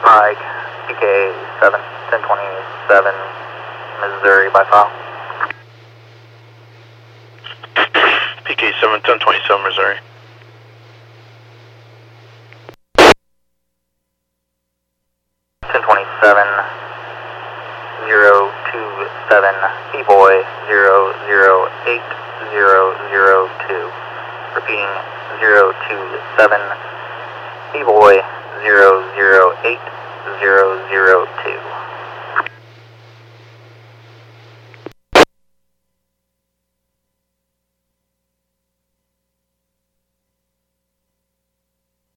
Mike, PK 7, 1027, Missouri by file. PK 7, 1027, Missouri. B-Boy 008002. Repeating 027 B-Boy 008002.